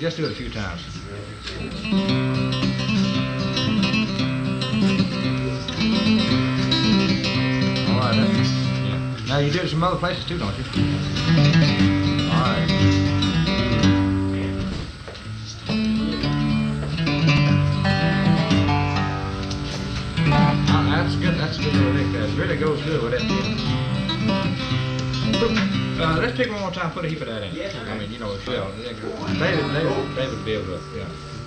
Just do it a few times. All right. Yeah. Now you do it some other places too, don't you? All right. That's good. That's a good little lick. That really goes good with it. Let's pick one more time. Put a heap of that in. I mean, you know, David will be able to. Yeah.